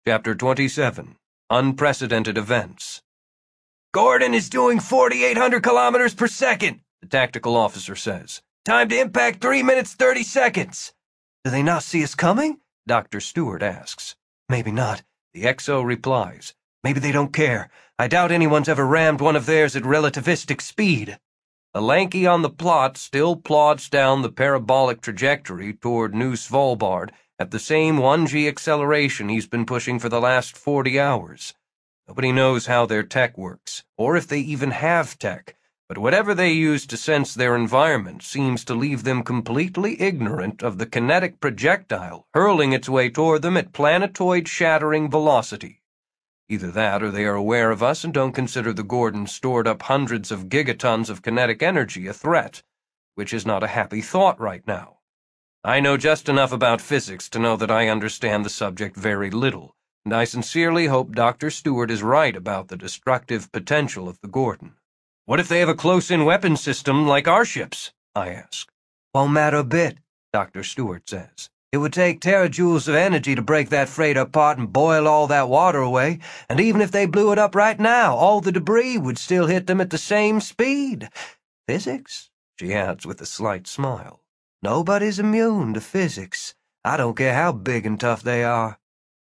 Chapter 27, Unprecedented Events. "Gordon is doing 4,800 kilometers per second, the tactical officer says. "Time to impact 3 minutes 30 seconds. "Do they not see us coming?" Dr. Stewart asks. "Maybe not," the XO replies. "Maybe they don't care. I doubt anyone's ever rammed one of theirs at relativistic speed." The lanky on the plot still plods down the parabolic trajectory toward New Svalbard at the same 1G acceleration he's been pushing for the last 40 hours. Nobody knows how their tech works, or if they even have tech, but whatever they use to sense their environment seems to leave them completely ignorant of the kinetic projectile hurling its way toward them at planetoid-shattering velocity. Either that or they are aware of us and don't consider the Gordon stored up hundreds of gigatons of kinetic energy a threat, which is not a happy thought right now. I know just enough about physics to know that I understand the subject very little, and I sincerely hope Dr. Stewart is right about the destructive potential of the Gordon. "What if they have a close-in weapon system like our ships?" I ask. "Won't matter a bit," Dr. Stewart says. "It would take terajoules of energy to break that freighter apart and boil all that water away, and even if they blew it up right now, all the debris would still hit them at the same speed. Physics?" she adds with a slight smile. "Nobody's immune to physics. I don't care how big and tough they are."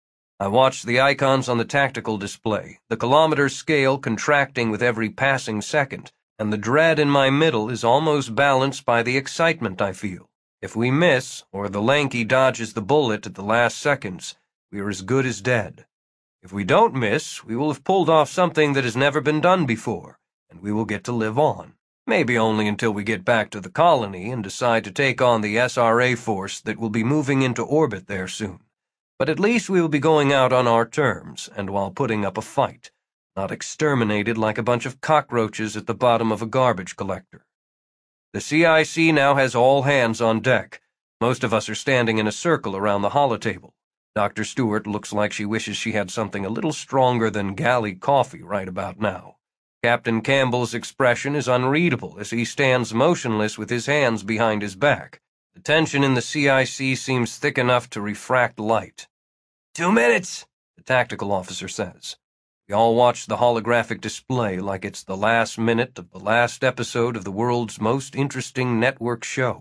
I watch the icons on the tactical display, the kilometer scale contracting with every passing second, and the dread in my middle is almost balanced by the excitement I feel. If we miss, or the lanky dodges the bullet at the last seconds, we are as good as dead. If we don't miss, we will have pulled off something that has never been done before, and we will get to live on. Maybe only until we get back to the colony and decide to take on the SRA force that will be moving into orbit there soon. But at least we will be going out on our terms, and while putting up a fight, not exterminated like a bunch of cockroaches at the bottom of a garbage collector. The CIC now has all hands on deck. Most of us are standing in a circle around the holotable. Dr. Stewart looks like she wishes she had something a little stronger than galley coffee right about now. Captain Campbell's expression is unreadable as he stands motionless with his hands behind his back. The tension in the CIC seems thick enough to refract light. 2 minutes, the tactical officer says. We all watch the holographic display like it's the last minute of the last episode of the world's most interesting network show.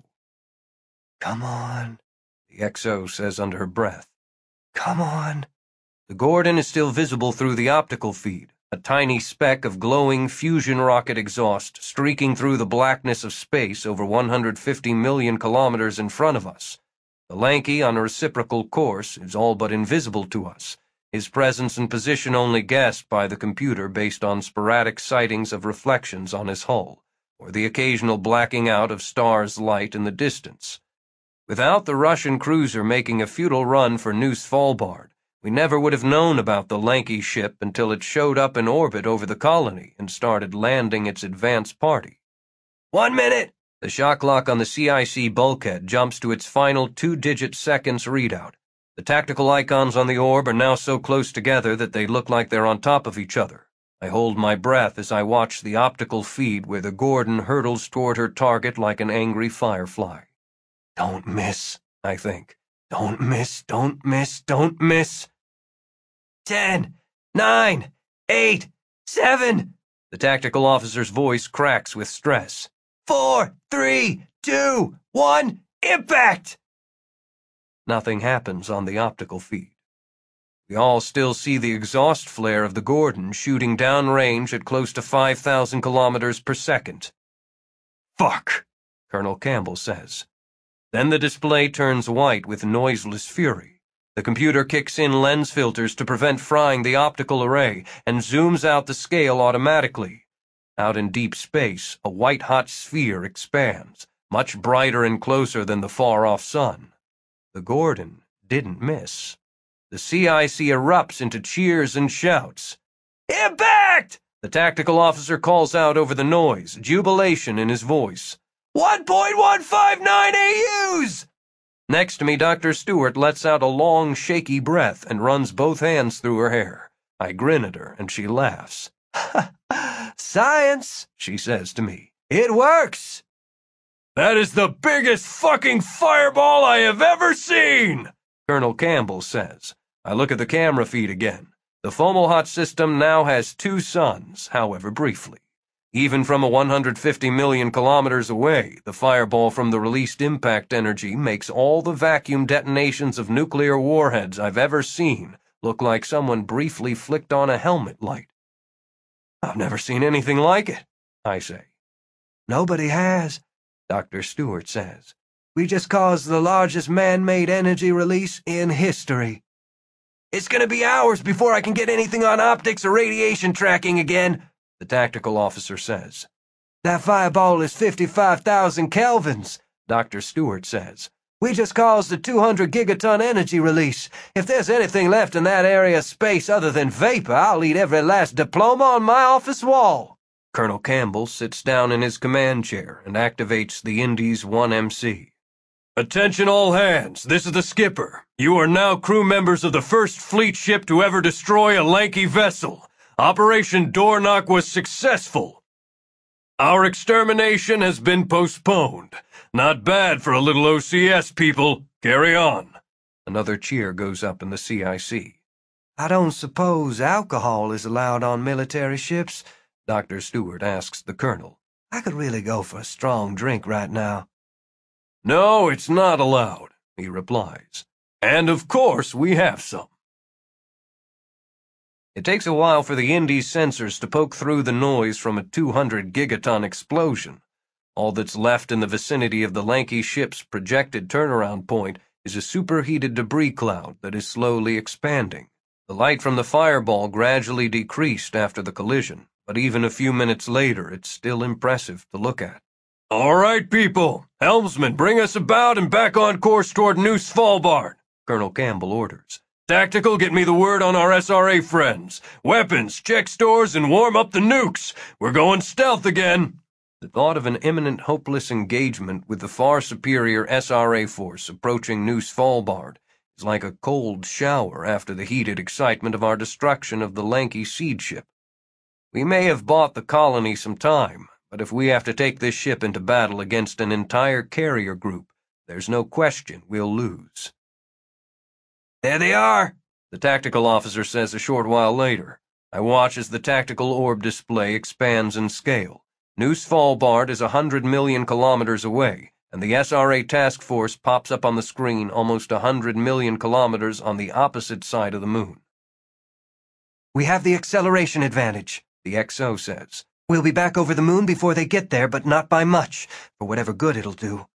"Come on," the XO says under her breath. "Come on." The Gordon is still visible through the optical feed, a tiny speck of glowing fusion rocket exhaust streaking through the blackness of space over 150 million kilometers in front of us. The lanky on a reciprocal course is all but invisible to us, his presence and position only guessed by the computer based on sporadic sightings of reflections on his hull, or the occasional blacking out of stars' light in the distance. Without the Russian cruiser making a futile run for New Svalbard, we never would have known about the lanky ship until it showed up in orbit over the colony and started landing its advance party. 1 minute! The shock lock on the CIC bulkhead jumps to its final 2-digit seconds readout. The tactical icons on the orb are now so close together that they look like they're on top of each other. I hold my breath as I watch the optical feed where the Gordon hurtles toward her target like an angry firefly. "Don't miss," I think. "Don't miss, don't miss, don't miss." 10, 9, 8, 7. The tactical officer's voice cracks with stress. 4, 3, 2, 1, impact! Nothing happens on the optical feed. We all still see the exhaust flare of the Gordon shooting downrange at close to 5,000 kilometers per second. "Fuck," Colonel Campbell says. Then the display turns white with noiseless fury. The computer kicks in lens filters to prevent frying the optical array and zooms out the scale automatically. Out in deep space, a white-hot sphere expands, much brighter and closer than the far-off sun. The Gordon didn't miss. The CIC erupts into cheers and shouts. "Impact!" The tactical officer calls out over the noise, jubilation in his voice. 1.159 AUs! Next to me, Dr. Stewart lets out a long, shaky breath and runs both hands through her hair. I grin at her, and she laughs. "Science," she says to me. "It works." "That is the biggest fucking fireball I have ever seen," Colonel Campbell says. I look at the camera feed again. The Fomalhaut system now has 2 suns, however briefly. Even from 150 million kilometers away, the fireball from the released impact energy makes all the vacuum detonations of nuclear warheads I've ever seen look like someone briefly flicked on a helmet light. I've never seen anything like it, I say. Nobody has, Dr. Stewart says. We just caused the largest man-made energy release in history. It's gonna be hours before I can get anything on optics or radiation tracking again, the tactical officer says. That fireball is 55,000 kelvins, Dr. Stewart says. We just caused a 200 gigaton energy release. If there's anything left in that area of space other than vapor, I'll eat every last diploma on my office wall. Colonel Campbell sits down in his command chair and activates the Indies 1MC. Attention all hands, this is the skipper. You are now crew members of the first fleet ship to ever destroy a Lanky vessel. Operation Door Knock was successful. Our extermination has been postponed. Not bad for a little OCS, people. Carry on. Another cheer goes up in the CIC. I don't suppose alcohol is allowed on military ships? Dr. Stewart asks the colonel. I could really go for a strong drink right now. No, it's not allowed, he replies. And of course we have some. It takes a while for the Indies sensors to poke through the noise from a 200 gigaton explosion. All that's left in the vicinity of the Lanky ship's projected turnaround point is a superheated debris cloud that is slowly expanding. The light from the fireball gradually decreased after the collision, but even a few minutes later it's still impressive to look at. All right, people. Helmsman, bring us about and back on course toward New Svalbard, Colonel Campbell orders. Tactical, get me the word on our SRA friends. Weapons, check stores, and warm up the nukes. We're going stealth again. The thought of an imminent hopeless engagement with the far superior SRA force approaching New Svalbard is like a cold shower after the heated excitement of our destruction of the Lanky seed ship. We may have bought the colony some time, but if we have to take this ship into battle against an entire carrier group, there's no question we'll lose. There they are, the tactical officer says a short while later. I watch as the tactical orb display expands in scale. New Svalbard is 100 million kilometers away, and the SRA task force pops up on the screen almost 100 million kilometers on the opposite side of the moon. We have the acceleration advantage, the XO says. We'll be back over the moon before they get there, but not by much, for whatever good it'll do.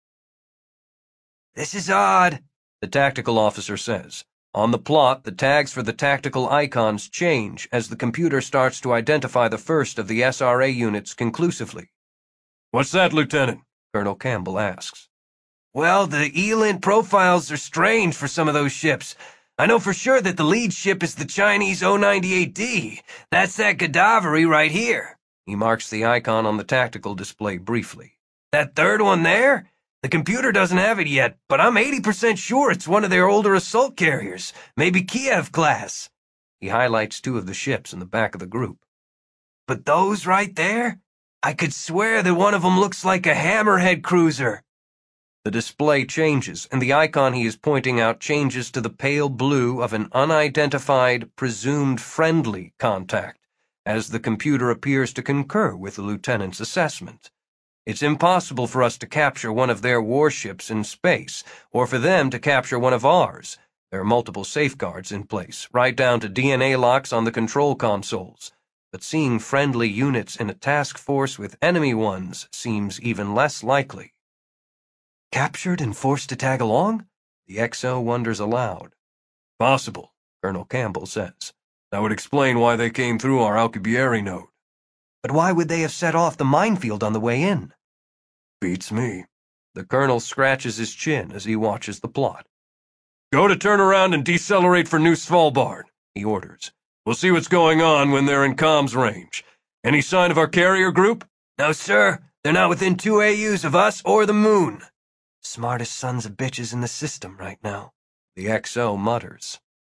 This is odd, the tactical officer says. On the plot, the tags for the tactical icons change as the computer starts to identify the first of the SRA units conclusively. What's that, Lieutenant? Colonel Campbell asks. Well, the ELINT profiles are strange for some of those ships. I know for sure that the lead ship is the Chinese O98D. That's that Gaddafi right here. He marks the icon on the tactical display briefly. That third one there? The computer doesn't have it yet, but I'm 80% sure it's one of their older assault carriers, maybe Kiev class. He highlights 2 of the ships in the back of the group. But those right there? I could swear that one of them looks like a Hammerhead cruiser. The display changes, and the icon he is pointing out changes to the pale blue of an unidentified, presumed friendly contact, as the computer appears to concur with the lieutenant's assessment. It's impossible for us to capture one of their warships in space, or for them to capture one of ours. There are multiple safeguards in place, right down to DNA locks on the control consoles. But seeing friendly units in a task force with enemy ones seems even less likely. Captured and forced to tag along? The XO wonders aloud. Possible, Colonel Campbell says. That would explain why they came through our Alcubierre node. But why would they have set off the minefield on the way in? Beats me. The colonel scratches his chin as he watches the plot. Go to turn around and decelerate for New Svalbard, he orders. We'll see what's going on when they're in comms range. Any sign of our carrier group? No, sir. They're not within 2 AUs of us or the moon. Smartest sons of bitches in the system right now, the XO mutters.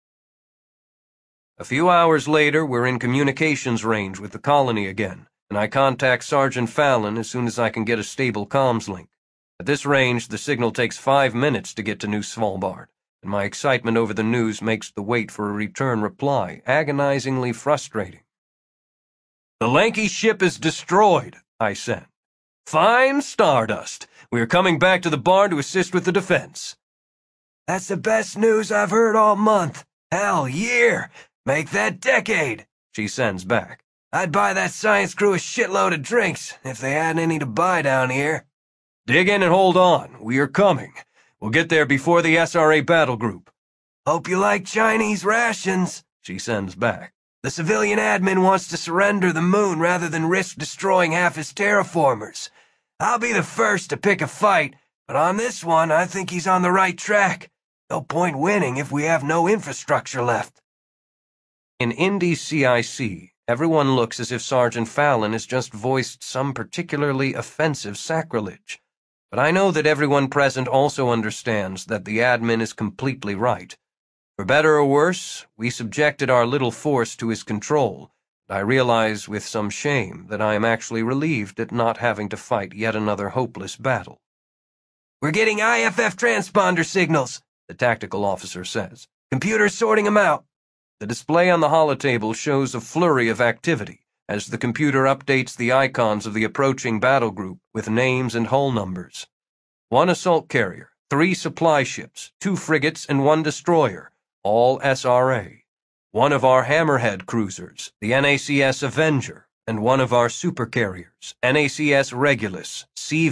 A few hours later, we're in communications range with the colony again, and I contact Sergeant Fallon as soon as I can get a stable comms link. At this range, the signal takes 5 minutes to get to New Svalbard, and my excitement over the news makes the wait for a return reply agonizingly frustrating. "The Lanky ship is destroyed," I send. "Fine stardust. We are coming back to the barn to assist with the defense." "That's the best news I've heard all month. Hell, year. Make that decade," she sends back. "I'd buy that science crew a shitload of drinks, if they had any to buy down here." "Dig in and hold on. We are coming. We'll get there before the SRA battle group." "Hope you like Chinese rations," she sends back. "The civilian admin wants to surrender the moon rather than risk destroying half his terraformers. I'll be the first to pick a fight, but on this one, I think he's on the right track. No point winning if we have no infrastructure left." In Indy CIC, everyone looks as if Sergeant Fallon has just voiced some particularly offensive sacrilege. But I know that everyone present also understands that the admin is completely right. For better or worse, we subjected our little force to his control, and I realize with some shame that I am actually relieved at not having to fight yet another hopeless battle. "We're getting IFF transponder signals," the tactical officer says. "Computer's sorting them out." The display on the holotable shows a flurry of activity as the computer updates the icons of the approaching battle group with names and hull numbers. 1 assault carrier, 3 supply ships, 2 frigates, and 1 destroyer, all SRA. 1 of our Hammerhead cruisers, the NACS Avenger, and 1 of our supercarriers, NACS Regulus,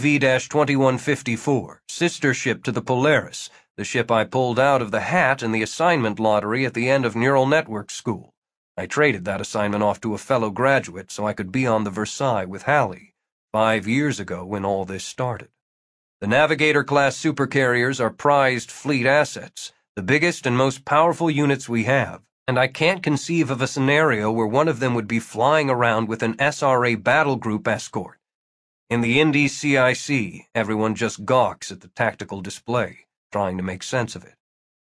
CV-2154, sister ship to the Polaris, the ship I pulled out of the hat in the assignment lottery at the end of neural network school. I traded that assignment off to a fellow graduate so I could be on the Versailles with Hallie, 5 years ago when all this started. The Navigator-class supercarriers are prized fleet assets, the biggest and most powerful units we have, and I can't conceive of a scenario where one of them would be flying around with an SRA battle group escort. In the Indy CIC, everyone just gawks at the tactical display, trying to make sense of it.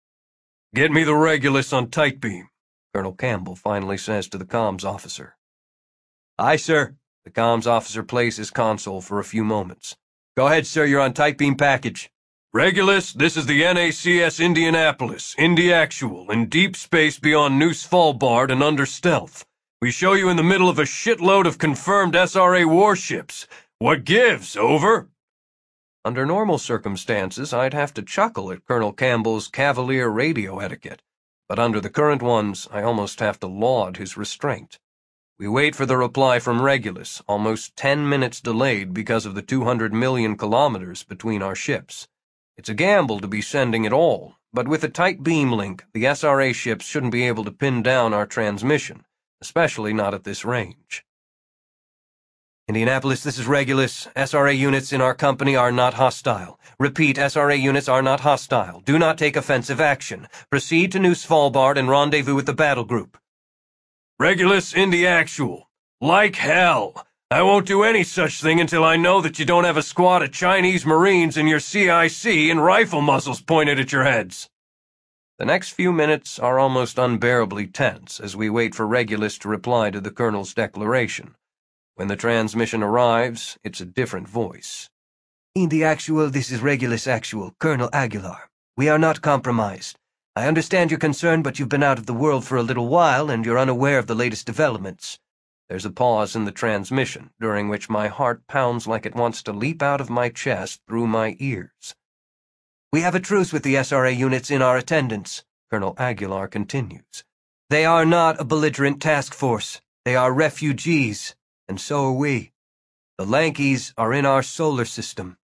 "Get me the Regulus on tight beam," Colonel Campbell finally says to the comms officer. "Aye, sir." The comms officer plays his console for a few moments. "Go ahead, sir, you're on tight beam package." "Regulus, this is the NACS Indianapolis, Indy Actual, in deep space beyond New Svalbard and under stealth. We show you in the middle of a shitload of confirmed SRA warships. What gives, over?" Under normal circumstances, I'd have to chuckle at Colonel Campbell's cavalier radio etiquette, but under the current ones, I almost have to laud his restraint. We wait for the reply from Regulus, almost 10 minutes delayed because of the 200 million kilometers between our ships. It's a gamble to be sending it all, but with a tight beam link, the SRA ships shouldn't be able to pin down our transmission, especially not at this range. "Indianapolis, this is Regulus. SRA units in our company are not hostile. Repeat, SRA units are not hostile. Do not take offensive action. Proceed to New Svalbard and rendezvous with the battle group." "Regulus, Indy Actual. Like hell. I won't do any such thing until I know that you don't have a squad of Chinese Marines in your CIC and rifle muzzles pointed at your heads." The next few minutes are almost unbearably tense as we wait for Regulus to reply to the Colonel's declaration. When the transmission arrives, it's a different voice. "Indy Actual, this is Regulus Actual, Colonel Aguilar. We are not compromised. I understand your concern, but you've been out of the world for a little while, and you're unaware of the latest developments." There's a pause in the transmission, during which my heart pounds like it wants to leap out of my chest through my ears. "We have a truce with the SRA units in our attendance," Colonel Aguilar continues. "They are not a belligerent task force. They are refugees, and so are we. The Lankies are in our solar system.